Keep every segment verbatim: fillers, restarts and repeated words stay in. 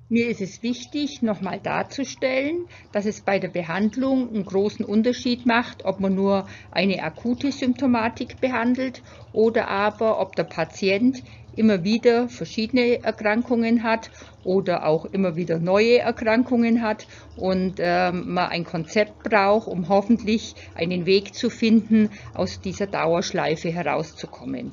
Mir ist es wichtig, nochmal darzustellen, dass es bei der Behandlung einen großen Unterschied macht, ob man nur eine akute Symptomatik behandelt oder aber ob der Patient immer wieder verschiedene Erkrankungen hat oder auch immer wieder neue Erkrankungen hat und äh, man ein Konzept braucht, um hoffentlich einen Weg zu finden, aus dieser Dauerschleife herauszukommen.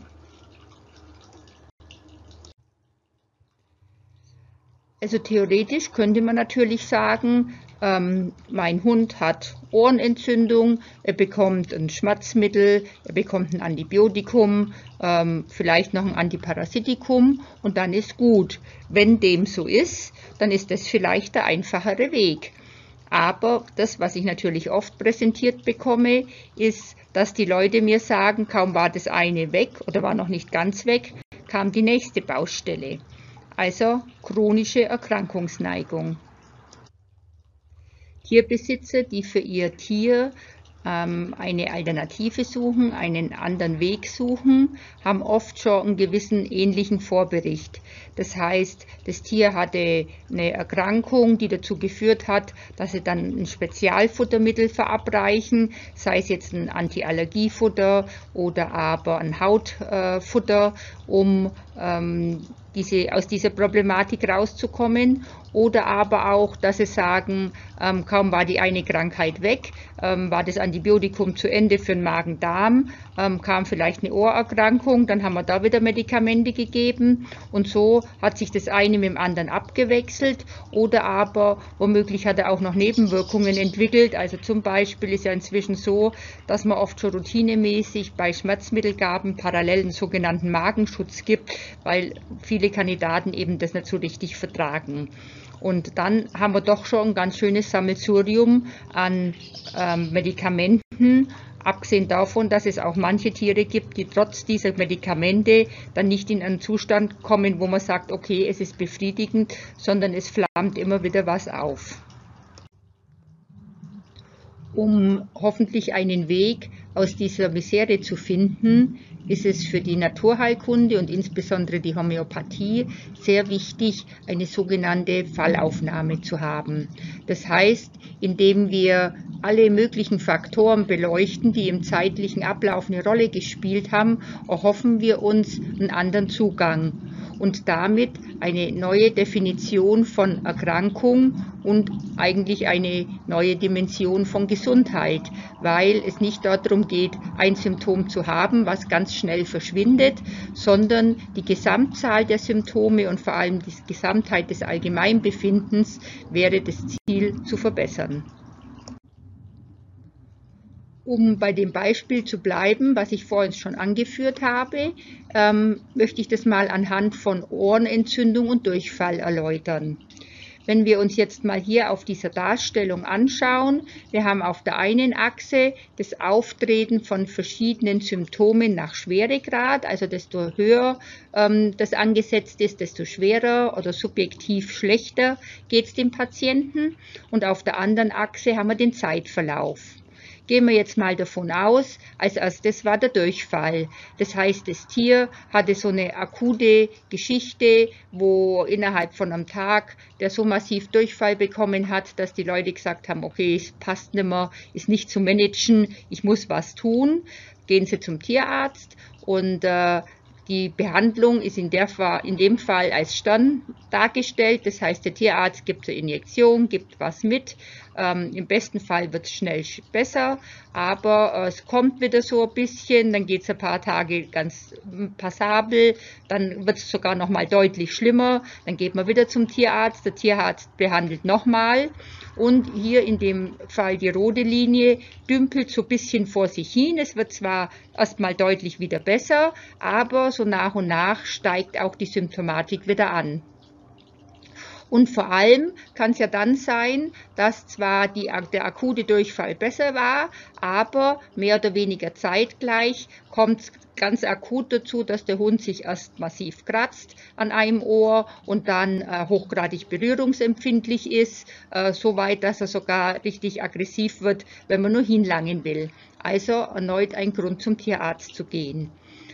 Also theoretisch könnte man natürlich sagen, ähm, mein Hund hat Ohrenentzündung, er bekommt ein Schmerzmittel, er bekommt ein Antibiotikum, ähm, vielleicht noch ein Antiparasitikum und dann ist gut. Wenn dem so ist, dann ist das vielleicht der einfachere Weg. Aber das, was ich natürlich oft präsentiert bekomme, ist, dass die Leute mir sagen, kaum war das eine weg oder war noch nicht ganz weg, kam die nächste Baustelle. Also chronische Erkrankungsneigung. Tierbesitzer, die für ihr Tier ähm, eine Alternative suchen, einen anderen Weg suchen, haben oft schon einen gewissen ähnlichen Vorbericht. Das heißt, das Tier hatte eine Erkrankung, die dazu geführt hat, dass sie dann ein Spezialfuttermittel verabreichen, sei es jetzt ein Antiallergiefutter oder aber ein Hautfutter, um ähm, diese, aus dieser Problematik rauszukommen, oder aber auch, dass sie sagen, ähm, kaum war die eine Krankheit weg, ähm, war das Antibiotikum zu Ende für den Magen-Darm, ähm, kam vielleicht eine Ohrerkrankung, dann haben wir da wieder Medikamente gegeben und so hat sich das eine mit dem anderen abgewechselt, oder aber womöglich hat er auch noch Nebenwirkungen entwickelt. Also zum Beispiel ist ja inzwischen so, dass man oft schon routinemäßig bei Schmerzmittelgaben parallel einen sogenannten Magenschutz gibt, weil viele Kandidaten eben das nicht so richtig vertragen. Und dann haben wir doch schon ein ganz schönes Sammelsurium an ähm, Medikamenten, abgesehen davon, dass es auch manche Tiere gibt, die trotz dieser Medikamente dann nicht in einen Zustand kommen, wo man sagt, okay, es ist befriedigend, sondern es flammt immer wieder was auf. Um hoffentlich einen Weg aus dieser Misere zu finden, ist es für die Naturheilkunde und insbesondere die Homöopathie sehr wichtig, eine sogenannte Fallaufnahme zu haben. Das heißt, indem wir alle möglichen Faktoren beleuchten, die im zeitlichen Ablauf eine Rolle gespielt haben, erhoffen wir uns einen anderen Zugang und damit eine neue Definition von Erkrankung und eigentlich eine neue Dimension von Gesundheit, weil es nicht darum geht, ein Symptom zu haben, was ganz schnell verschwindet, sondern die Gesamtzahl der Symptome und vor allem die Gesamtheit des Allgemeinbefindens wäre das Ziel zu verbessern. Um bei dem Beispiel zu bleiben, was ich vorhin schon angeführt habe, ähm, möchte ich das mal anhand von Ohrenentzündung und Durchfall erläutern. Wenn wir uns jetzt mal hier auf dieser Darstellung anschauen, wir haben auf der einen Achse das Auftreten von verschiedenen Symptomen nach Schweregrad, also desto höher ähm, das angesetzt ist, desto schwerer oder subjektiv schlechter geht es dem Patienten. Und auf der anderen Achse haben wir den Zeitverlauf. Gehen wir jetzt mal davon aus, als erstes war der Durchfall. Das heißt, das Tier hatte so eine akute Geschichte, wo innerhalb von einem Tag der so massiv Durchfall bekommen hat, dass die Leute gesagt haben, okay, es passt nicht mehr, ist nicht zu managen, ich muss was tun. Gehen Sie zum Tierarzt und äh, die Behandlung ist in, der, in dem Fall als Stern dargestellt. Das heißt, der Tierarzt gibt eine Injektion, gibt was mit. Ähm, Im besten Fall wird es schnell besser, aber äh, es kommt wieder so ein bisschen, dann geht es ein paar Tage ganz passabel, dann wird es sogar noch mal deutlich schlimmer, dann geht man wieder zum Tierarzt, der Tierarzt behandelt nochmal und hier in dem Fall die rote Linie dümpelt so ein bisschen vor sich hin. Es wird zwar erstmal deutlich wieder besser, aber so nach und nach steigt auch die Symptomatik wieder an. Und vor allem kann es ja dann sein, dass zwar die, der akute Durchfall besser war, aber mehr oder weniger zeitgleich kommt es ganz akut dazu, dass der Hund sich erst massiv kratzt an einem Ohr und dann äh, hochgradig berührungsempfindlich ist, äh, so weit, dass er sogar richtig aggressiv wird, wenn man nur hinlangen will. Also erneut ein Grund zum Tierarzt zu gehen.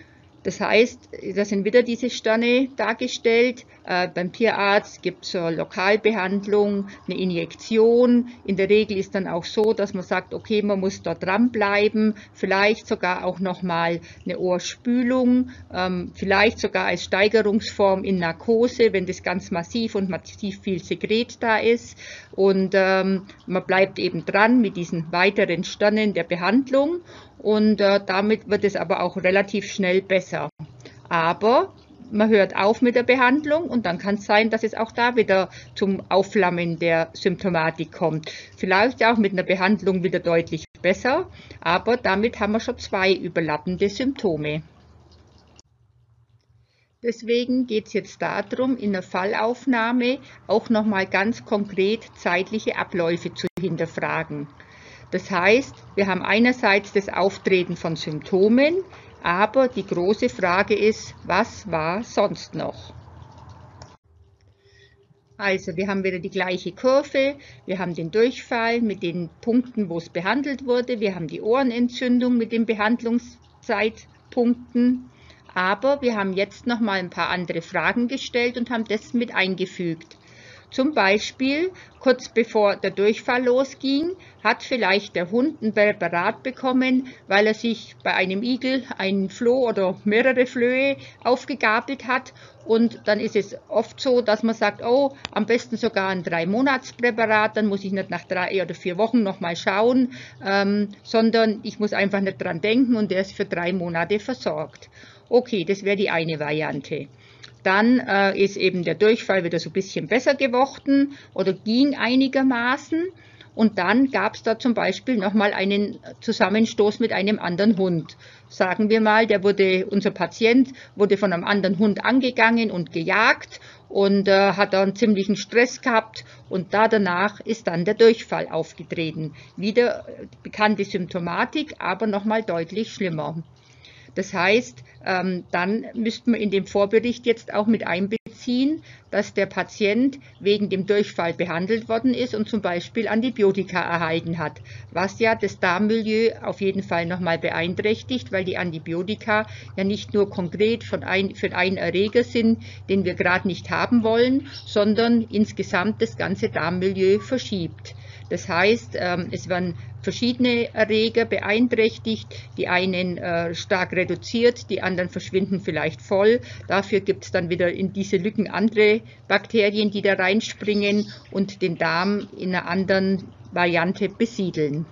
Das heißt, da sind wieder diese Sterne dargestellt. Äh, beim Tierarzt gibt es eine Lokalbehandlung, eine Injektion. In der Regel ist dann auch so, dass man sagt, okay, man muss da dranbleiben, vielleicht sogar auch nochmal eine Ohrspülung, ähm, vielleicht sogar als Steigerungsform in Narkose, wenn das ganz massiv und massiv viel Sekret da ist. Und ähm, man bleibt eben dran mit diesen weiteren Sternen der Behandlung. Und äh, damit wird es aber auch relativ schnell besser. Aber man hört auf mit der Behandlung und dann kann es sein, dass es auch da wieder zum Aufflammen der Symptomatik kommt. Vielleicht auch mit einer Behandlung wieder deutlich besser, aber damit haben wir schon zwei überlappende Symptome. Deswegen geht es jetzt darum, in der Fallaufnahme auch nochmal ganz konkret zeitliche Abläufe zu hinterfragen. Das heißt, wir haben einerseits das Auftreten von Symptomen, aber die große Frage ist, was war sonst noch? Also wir haben wieder die gleiche Kurve, wir haben den Durchfall mit den Punkten, wo es behandelt wurde, wir haben die Ohrenentzündung mit den Behandlungszeitpunkten, aber wir haben jetzt noch mal ein paar andere Fragen gestellt und haben das mit eingefügt. Zum Beispiel, kurz bevor der Durchfall losging, hat vielleicht der Hund ein Präparat bekommen, weil er sich bei einem Igel einen Floh oder mehrere Flöhe aufgegabelt hat. Und dann ist es oft so, dass man sagt, oh, am besten sogar ein Drei-Monats-Präparat, dann muss ich nicht nach drei oder vier Wochen nochmal schauen, ähm, sondern ich muss einfach nicht dran denken und der ist für drei Monate versorgt. Okay, das wäre die eine Variante. Dann äh, ist eben der Durchfall wieder so ein bisschen besser geworden oder ging einigermaßen. Und dann gab es da zum Beispiel nochmal einen Zusammenstoß mit einem anderen Hund. Sagen wir mal, der wurde, unser Patient wurde von einem anderen Hund angegangen und gejagt und äh, hat da einen ziemlichen Stress gehabt und da danach ist dann der Durchfall aufgetreten. Wieder bekannte Symptomatik, aber nochmal deutlich schlimmer. Das heißt, ähm, dann müsste man in dem Vorbericht jetzt auch mit einbeziehen, dass der Patient wegen dem Durchfall behandelt worden ist und zum Beispiel Antibiotika erhalten hat, was ja das Darmmilieu auf jeden Fall nochmal beeinträchtigt, weil die Antibiotika ja nicht nur konkret von ein, für einen Erreger sind, den wir gerade nicht haben wollen, sondern insgesamt das ganze Darmmilieu verschiebt. Das heißt, es werden verschiedene Erreger beeinträchtigt, die einen äh, stark reduziert, die anderen verschwinden vielleicht voll. Dafür gibt es dann wieder in diese Lücken andere Bakterien, die da reinspringen und den Darm in einer anderen Variante besiedeln.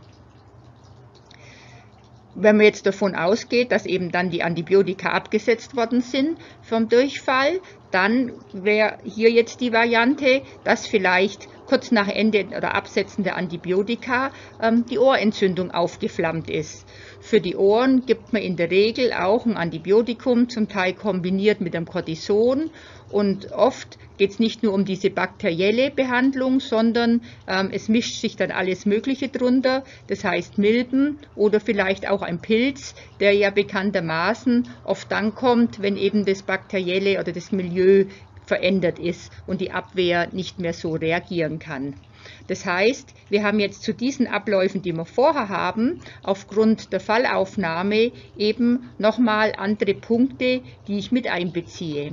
Wenn man jetzt davon ausgeht, dass eben dann die Antibiotika abgesetzt worden sind vom Durchfall, dann wäre hier jetzt die Variante, dass vielleicht kurz nach Ende oder Absetzen der Antibiotika ähm, die Ohrentzündung aufgeflammt ist. Für die Ohren gibt man in der Regel auch ein Antibiotikum, zum Teil kombiniert mit einem Cortison. Und oft geht es nicht nur um diese bakterielle Behandlung, sondern ähm, es mischt sich dann alles Mögliche drunter. Das heißt Milben oder vielleicht auch ein Pilz, der ja bekanntermaßen oft dann kommt, wenn eben das bakterielle oder das Milieu verändert ist und die Abwehr nicht mehr so reagieren kann. Das heißt, wir haben jetzt zu diesen Abläufen, die wir vorher haben, aufgrund der Fallaufnahme eben nochmal andere Punkte, die ich mit einbeziehe.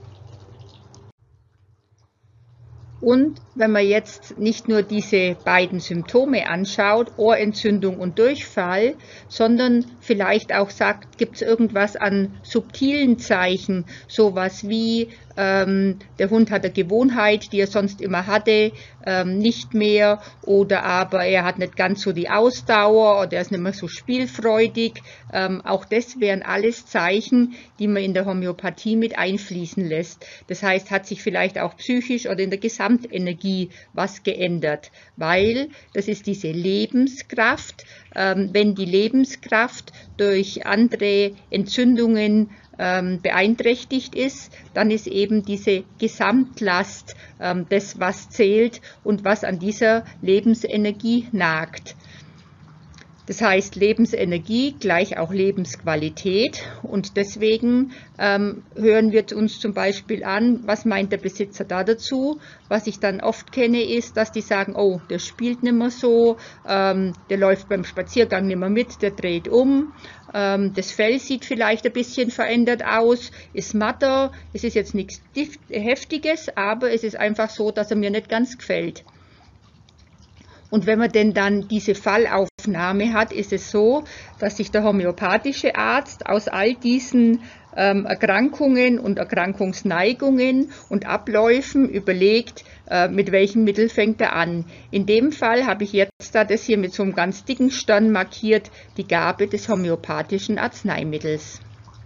Und wenn man jetzt nicht nur diese beiden Symptome anschaut, Ohrentzündung und Durchfall, sondern vielleicht auch sagt, gibt es irgendwas an subtilen Zeichen, sowas wie ähm, der Hund hat eine Gewohnheit, die er sonst immer hatte, ähm, nicht mehr, oder aber er hat nicht ganz so die Ausdauer oder er ist nicht mehr so spielfreudig. Ähm, auch das wären alles Zeichen, die man in der Homöopathie mit einfließen lässt. Das heißt, hat sich vielleicht auch psychisch oder in der Gesamtenergie was geändert, weil das ist diese Lebenskraft. Ähm, wenn die Lebenskraft durch andere Entzündungen ähm, beeinträchtigt ist, dann ist eben diese Gesamtlast ähm, das, was zählt und was an dieser Lebensenergie nagt. Das heißt, Lebensenergie gleich auch Lebensqualität, und deswegen ähm, hören wir uns zum Beispiel an, was meint der Besitzer da dazu. Was ich dann oft kenne, ist, dass die sagen, oh, der spielt nicht mehr so, ähm, der läuft beim Spaziergang nicht mehr mit, der dreht um, Ähm, das Fell sieht vielleicht ein bisschen verändert aus, ist matter. Es ist jetzt nichts Heftiges, aber es ist einfach so, dass er mir nicht ganz gefällt. Und wenn man denn dann diese Fallaufnahme hat, ist es so, dass sich der homöopathische Arzt aus all diesen ähm, Erkrankungen und Erkrankungsneigungen und Abläufen überlegt, äh, mit welchem Mittel fängt er an. In dem Fall habe ich jetzt da das hier mit so einem ganz dicken Stern markiert, die Gabe des homöopathischen Arzneimittels.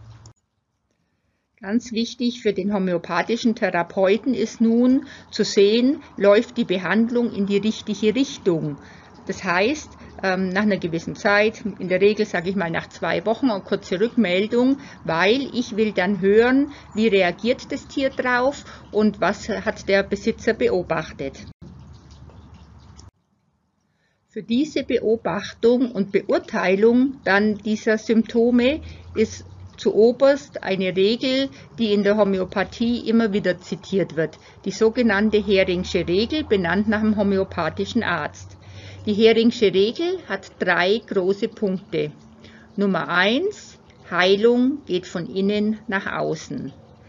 Ganz wichtig für den homöopathischen Therapeuten ist nun zu sehen, läuft die Behandlung in die richtige Richtung. Das heißt, nach einer gewissen Zeit, in der Regel sage ich mal nach zwei Wochen, eine kurze Rückmeldung, weil ich will dann hören, wie reagiert das Tier drauf und was hat der Besitzer beobachtet. Für diese Beobachtung und Beurteilung dann dieser Symptome ist zuoberst eine Regel, die in der Homöopathie immer wieder zitiert wird, die sogenannte Heringsche Regel, benannt nach dem homöopathischen Arzt. Die Heringsche Regel hat drei große Punkte. Nummer eins, Heilung geht von innen nach außen.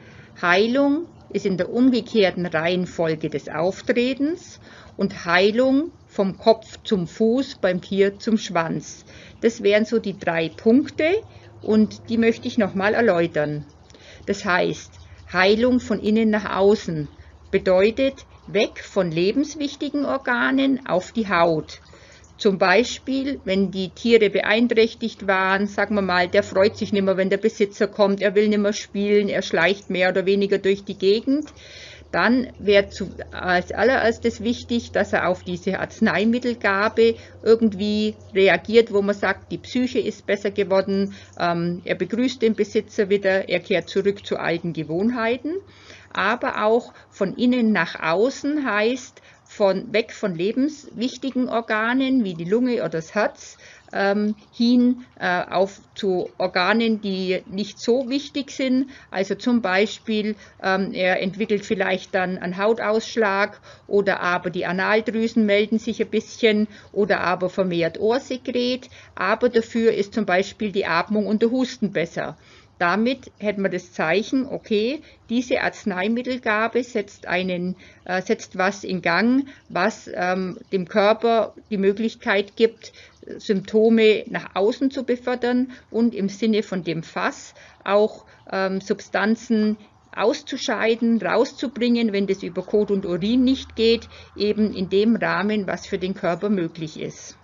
Heilung ist in der umgekehrten Reihenfolge des Auftretens und Heilung vom Kopf zum Fuß, beim Tier zum Schwanz. Das wären so die drei Punkte. Und die möchte ich nochmal erläutern. Das heißt, Heilung von innen nach außen bedeutet weg von lebenswichtigen Organen auf die Haut. Zum Beispiel, wenn die Tiere beeinträchtigt waren, sagen wir mal, der freut sich nicht mehr, wenn der Besitzer kommt, er will nicht mehr spielen, er schleicht mehr oder weniger durch die Gegend. Dann wäre als allererstes wichtig, dass er auf diese Arzneimittelgabe irgendwie reagiert, wo man sagt, die Psyche ist besser geworden, ähm, er begrüßt den Besitzer wieder, er kehrt zurück zu alten Gewohnheiten. Aber auch von innen nach außen heißt, von, weg von lebenswichtigen Organen wie die Lunge oder das Herz, Ähm, hin äh, auf zu Organen, die nicht so wichtig sind. Also zum Beispiel, ähm, er entwickelt vielleicht dann einen Hautausschlag oder aber die Analdrüsen melden sich ein bisschen oder aber vermehrt Ohrsekret. Aber dafür ist zum Beispiel die Atmung und der Husten besser. Damit hätten wir das Zeichen, okay, diese Arzneimittelgabe setzt, einen, äh, setzt was in Gang, was ähm, dem Körper die Möglichkeit gibt, Symptome nach außen zu befördern und im Sinne von dem Fass auch ähm, Substanzen auszuscheiden, rauszubringen, wenn das über Kot und Urin nicht geht, eben in dem Rahmen, was für den Körper möglich ist.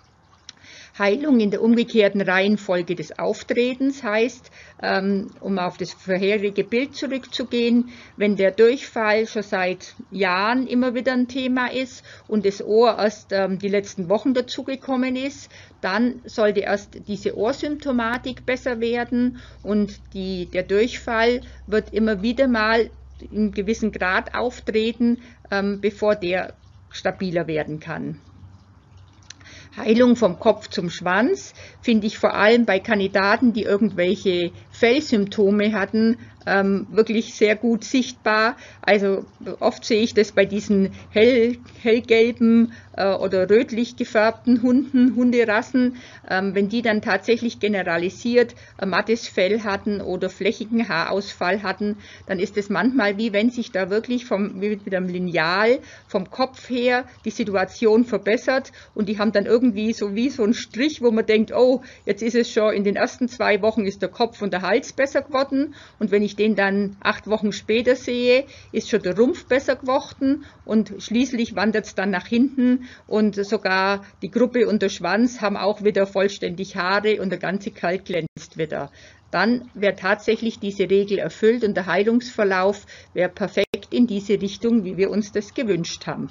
Heilung in der umgekehrten Reihenfolge des Auftretens heißt, ähm, um auf das vorherige Bild zurückzugehen, wenn der Durchfall schon seit Jahren immer wieder ein Thema ist und das Ohr erst ähm, die letzten Wochen dazugekommen ist, dann sollte erst diese Ohrsymptomatik besser werden und die, der Durchfall wird immer wieder mal in gewissen Grad auftreten, ähm, bevor der stabiler werden kann. Heilung vom Kopf zum Schwanz finde ich vor allem bei Kandidaten, die irgendwelche Fellsymptome hatten, ähm, wirklich sehr gut sichtbar. Also oft sehe ich das bei diesen hell, hellgelben äh, oder rötlich gefärbten Hunden, Hunderassen, ähm, wenn die dann tatsächlich generalisiert ein mattes Fell hatten oder flächigen Haarausfall hatten, dann ist es manchmal wie wenn sich da wirklich vom, wie mit einem Lineal vom Kopf her die Situation verbessert und die haben dann irgendwie so wie so ein Strich, wo man denkt, oh, jetzt ist es schon in den ersten zwei Wochen ist der Kopf und der Hals besser geworden und wenn ich den dann acht Wochen später sehe, ist schon der Rumpf besser geworden und schließlich wandert es dann nach hinten und sogar die Gruppe und der Schwanz haben auch wieder vollständig Haare und der ganze Kalk glänzt wieder. Dann wäre tatsächlich diese Regel erfüllt und der Heilungsverlauf wäre perfekt in diese Richtung, wie wir uns das gewünscht haben.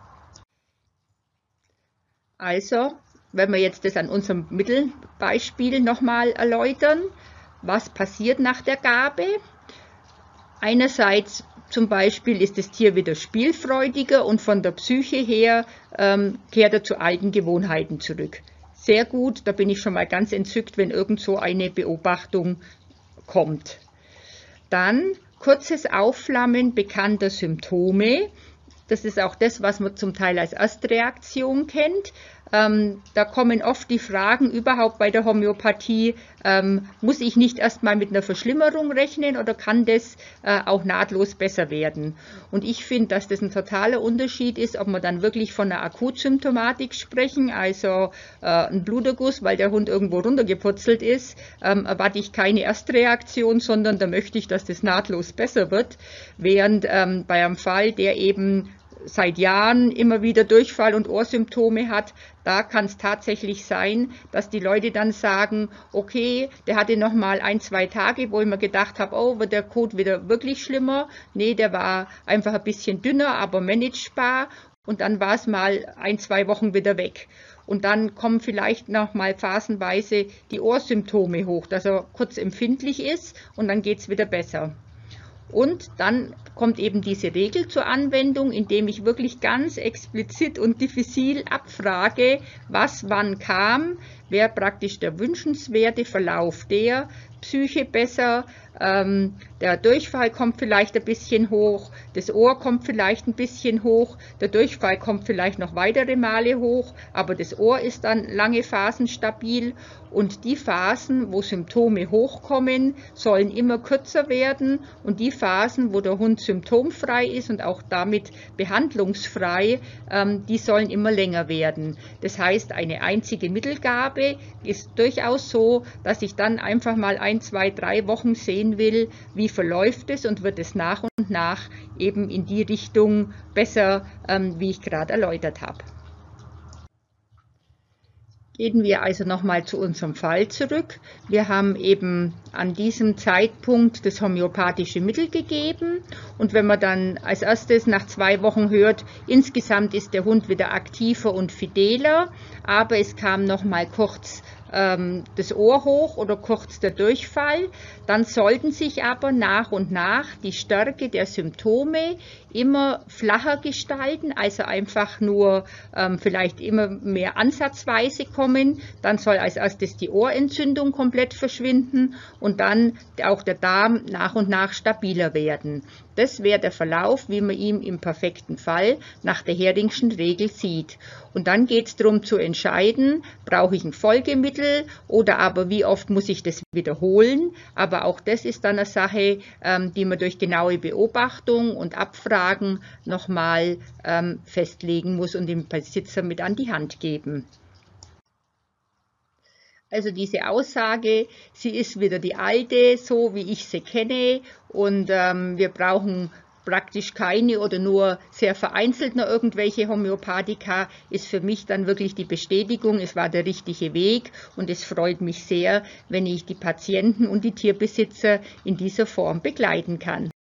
Also, wenn wir jetzt das an unserem Mittelbeispiel nochmal erläutern, was passiert nach der Gabe? Einerseits zum Beispiel ist das Tier wieder spielfreudiger und von der Psyche her ähm, kehrt er zu alten Gewohnheiten zurück. Sehr gut, da bin ich schon mal ganz entzückt, wenn irgend so eine Beobachtung kommt. Dann kurzes Aufflammen bekannter Symptome. Das ist auch das, was man zum Teil als Erstreaktion kennt. Ähm, da kommen oft die Fragen überhaupt bei der Homöopathie, ähm, muss ich nicht erstmal mit einer Verschlimmerung rechnen oder kann das äh, auch nahtlos besser werden? Und ich finde, dass das ein totaler Unterschied ist, ob wir dann wirklich von einer Akutsymptomatik sprechen, also äh, ein Bluterguss, weil der Hund irgendwo runtergeputzelt ist, ähm, erwarte ich keine Erstreaktion, sondern da möchte ich, dass das nahtlos besser wird, während ähm, bei einem Fall, der eben seit Jahren immer wieder Durchfall und Ohrsymptome hat, da kann es tatsächlich sein, dass die Leute dann sagen, okay, der hatte noch mal ein, zwei Tage, wo ich mir gedacht habe, oh, wird der Kot wieder wirklich schlimmer? Nee, der war einfach ein bisschen dünner, aber managebar und dann war es mal ein, zwei Wochen wieder weg. Und dann kommen vielleicht noch mal phasenweise die Ohrsymptome hoch, dass er kurz empfindlich ist und dann geht es wieder besser. Und dann kommt eben diese Regel zur Anwendung, indem ich wirklich ganz explizit und diffizil abfrage, was wann kam, wäre praktisch der wünschenswerte Verlauf der Psyche besser, ähm, der Durchfall kommt vielleicht ein bisschen hoch, das Ohr kommt vielleicht ein bisschen hoch, der Durchfall kommt vielleicht noch weitere Male hoch, aber das Ohr ist dann lange Phasen stabil und die Phasen, wo Symptome hochkommen, sollen immer kürzer werden und die Phasen, wo der Hund symptomfrei ist und auch damit behandlungsfrei, ähm, die sollen immer länger werden. Das heißt, eine einzige Mittelgabe ist durchaus so, dass ich dann einfach mal ein, zwei, drei Wochen sehen will, wie verläuft es und wird es nach und nach eben in die Richtung besser, ähm, wie ich gerade erläutert habe. Gehen wir also nochmal zu unserem Fall zurück. Wir haben eben an diesem Zeitpunkt das homöopathische Mittel gegeben und wenn man dann als erstes nach zwei Wochen hört, insgesamt ist der Hund wieder aktiver und fideler, aber es kam nochmal kurz ähm, das Ohr hoch oder kurz der Durchfall, dann sollten sich aber nach und nach die Stärke der Symptome immer flacher gestalten, also einfach nur ähm, vielleicht immer mehr ansatzweise kommen. Dann soll als erstes die Ohrentzündung komplett verschwinden und dann auch der Darm nach und nach stabiler werden. Das wäre der Verlauf, wie man ihn im perfekten Fall nach der Heringschen Regel sieht. Und dann geht es darum zu entscheiden, brauche ich ein Folgemittel oder aber wie oft muss ich das wiederholen. Aber auch das ist dann eine Sache, ähm, die man durch genaue Beobachtung und Abfragen nochmal ähm, festlegen muss und dem Besitzer mit an die Hand geben. Also diese Aussage, sie ist wieder die alte, so wie ich sie kenne und ähm, wir brauchen praktisch keine oder nur sehr vereinzelt noch irgendwelche Homöopathika, ist für mich dann wirklich die Bestätigung, es war der richtige Weg und es freut mich sehr, wenn ich die Patienten und die Tierbesitzer in dieser Form begleiten kann.